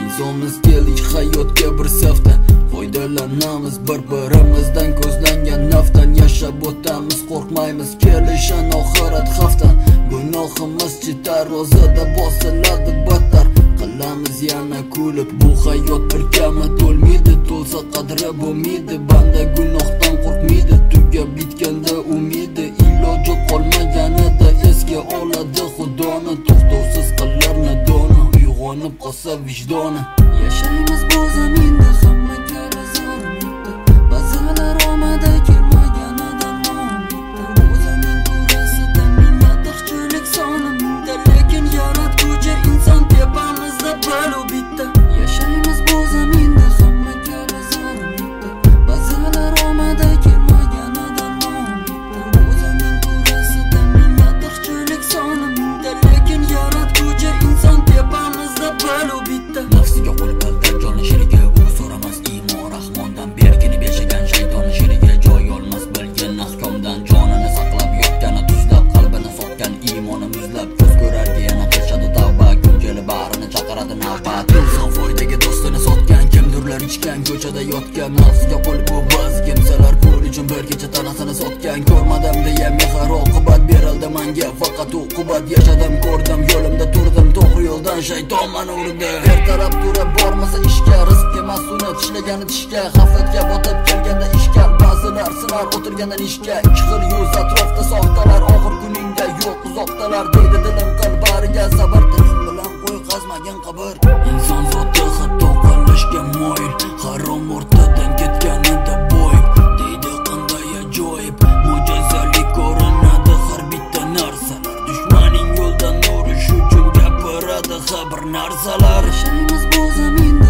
insonmiz keldik hayotga bir safda, foydalanamiz bir-birimizdan ko'zlangan naftan. Yashab o'tamiz, qo'rqmaymiz kelishan oxirat hafta. Gunohimiz tarozida bosiladi battar, qilamiz yana kulib. Bu hayot bir kami to'lmaydi, to'lsa qadri bo'lmaydi. Banda gunohdan qo'rqmaydi, tugab bitganda umidi. Iloji qolmaganida esga oladi xudoni, to'xtovsiz qilar nodoni, uyg'onib qolsa vijdoni. Yashaymiz bu zaminda hammaga razor bitta, ba'zilar omada kelmaganidan noumidda. Bu zamin kurasida millat ixchilik soni mingta, lekin yaratguvchi inson tepamizda balo bitta. Yashaymiz bu zaminda hammaga razor bitta, ba'zilar omada kelmaganidan noumidda. Bu zamin kurasida millat ixchilik soni mingta, lekin yaratguvchi inson tepamizda balo bitta. Nafsiga qo'l qaltar joni shiriga, u so'ramas iymon rahmondan. Berkinib yashagan shayton shiriga, joy olmas bilgan ahkomdan. Jonini saqlab yotgani tuzlab, qalbini sotgan iymoni muzlab. Ko'z ko'rarga yana qilishadi tavba, kun kelib barini chaqiradi navbat. Inson foydaga do'stini sotgan, kimdirlar ichgan ko'chada yotgan. Nafsiga qo'l bu ba'zi kimsalar pul uchun bir kecha tanasini sotgan. Ko'rmadim deya mehr oqibat berildi menga, faqat uqubat yashadim, ko'rdim, yo'limda turdim, to'g'ri yo'ldan shayton meni urdi. Bir taraf turib bormasa ishga, rizq emas uni tishlagani tishga. G'aflatga botib kelganda ishga, ba'zilar sinar o'tirgandan ishga. Ikki xil yuz atrofda soxtalar, og'ir kuningda yo'q uzoqdalar. Deydi dilim qil bariga sabr, tiling bilan qo'y qazmagin qabr. Inson zoti hatto qilishga moyil, harom o'rtadan ketganida boy. Deydi qanday ajoyib, mo'jizali ko'rinadi har bitta narsalar. Dushmaning yo'ldan yurish uchun gapiradi har bir narsalar. Yashaymiz bu zaminda